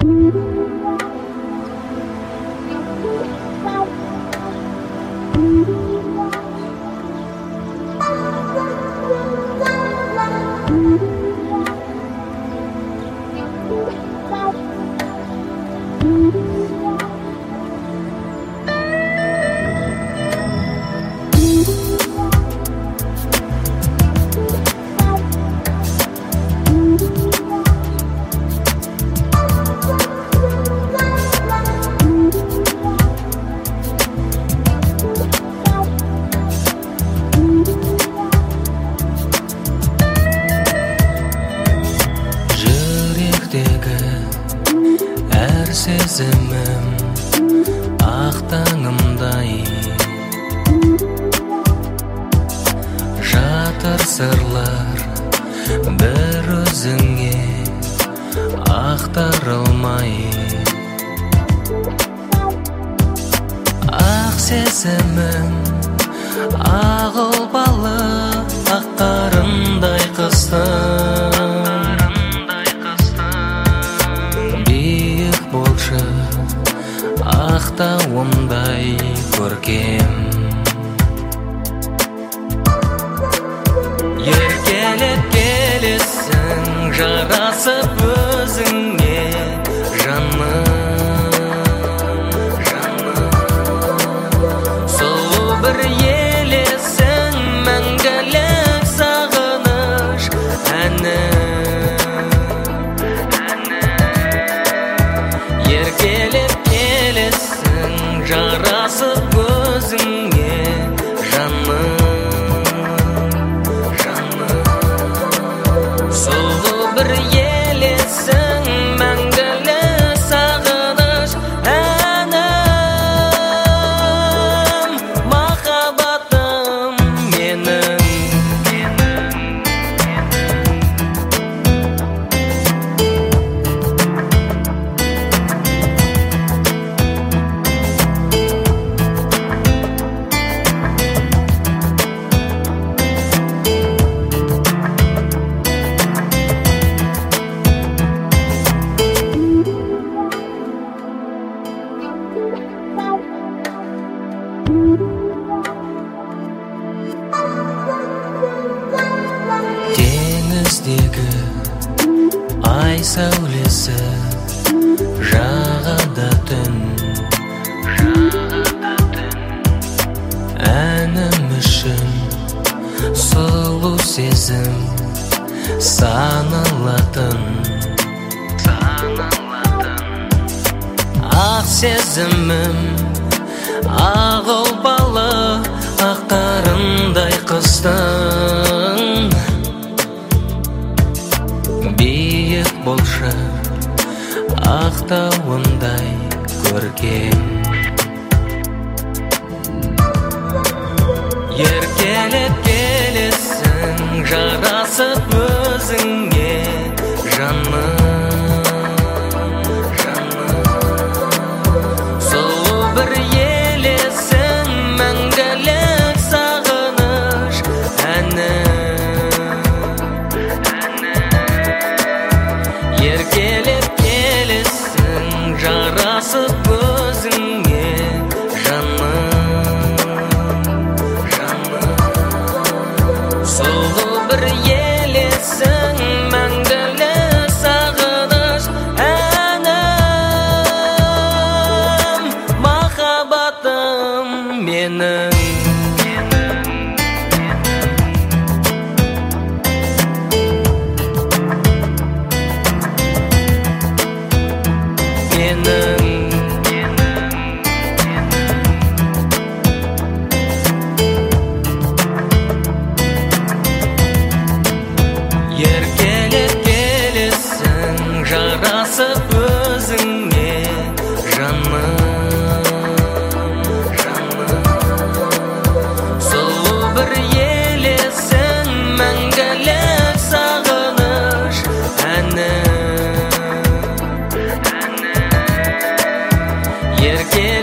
Әр сезімім ақ таңымдай, жатыр сырлар бір өзіңе ақтарылмай. Ақ сезімім ақ ұлпалы ақ қарындай қыстың. Ақтауымдай көркем, еркелеп келесің жарасып өзіңе жаным. Сұлу бір елесің мәңгілік сағыныш әні. Еркелеп жарасып өзіңе жаным. Сұлу бір елесің мәңгілік сағыныш әнім. Махаббатым менің. Теңіздегі ай сәулесі жағада түн. Әнім үшін сұлу сезім саналатын. Ақ сезімім ақ ұлпалы ақ қарындай қыстың. Биік болшы ақтауымдай көркем, еркелеп келесің жарасып өзіңе жаным. Сұлу бір елесің мәңгілік сағыныш әні. Еркелеп келесің жарасып өзіңе жаным. Сұлу бір елесің мәңгілік сағыныш әнім. Махаббатым менің. Еркелеп келесің жарасып өзіңе жаным. Сұлу бір елесің мәңгілік сағыныш әні. Еркелеп